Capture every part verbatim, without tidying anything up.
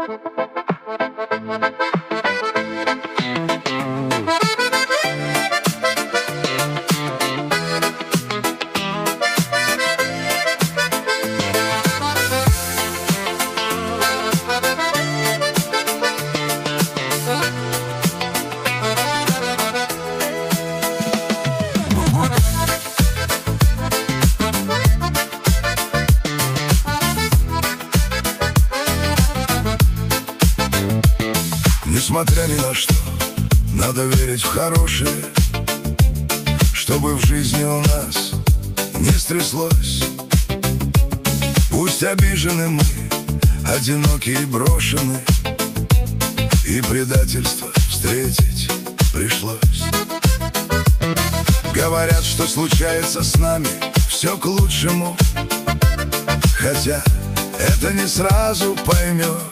Несмотря ни на что, надо верить в хорошее, чтобы в жизни у нас не стряслось. Пусть обижены мы, одиноки и брошены, и предательство встретить пришлось. Говорят, что случается с нами все к лучшему, хотя это не сразу поймешь.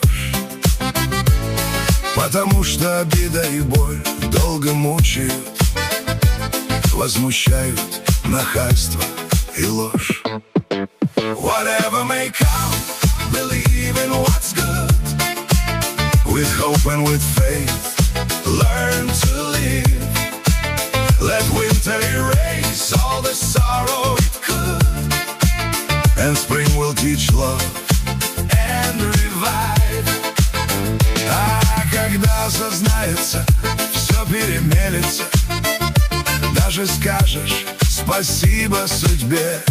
Потому что обида и боль долго мучают, возмущают нахальство и ложь. Whatever may come, believe in what's good. With hope and with faith, learn to live. Let winter erase all the sorrow it could, and spring will teach love and revive. А когда осознается, все перемелется, даже скажешь спасибо судьбе.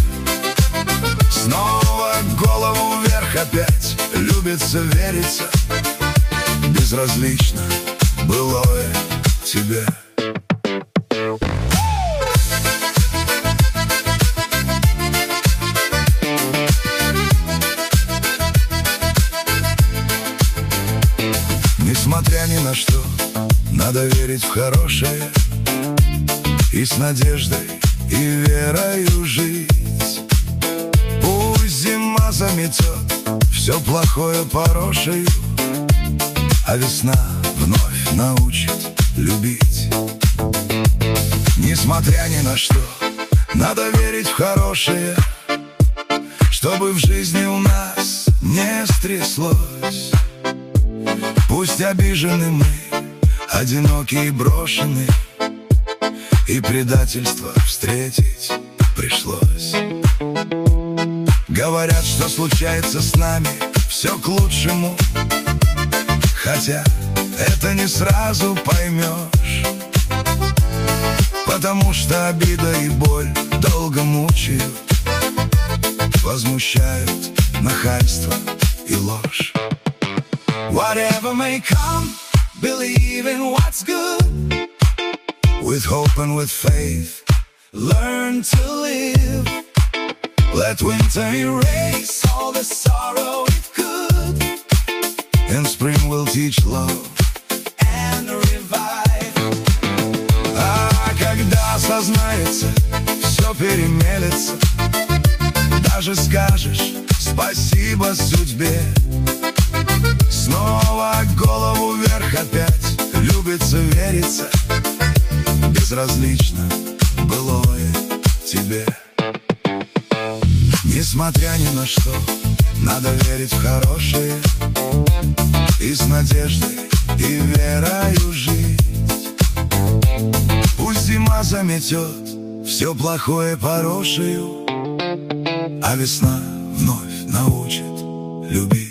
Снова голову вверх опять, любится, верится, безразлично былое тебе. Несмотря ни на что, надо верить в хорошее, и с надеждой и верою жить. Пусть зима заметет все плохое порошею, а весна вновь научит любить. Несмотря ни на что, надо верить в хорошее, чтобы в жизни у нас не стряслось. Пусть обижены мы, одиноки и брошены, и предательство встретить пришлось. Говорят, что случается с нами все к лучшему, хотя это не сразу поймешь. Потому что обида и боль долго мучают, возмущают нахальство и ложь. Whatever may come, believe in what's good. With hope and with faith, learn to live. Let winter erase all the sorrow it could, and spring will teach love and revive. А когда осознается, все перемелется, даже скажешь спасибо судьбе. Снова голову вверх опять, любится, верится, безразлично былое тебе. Несмотря ни на что, надо верить в хорошее, и с надеждой и верою жить. Пусть зима заметет все плохое порошею, а весна вновь научит любить.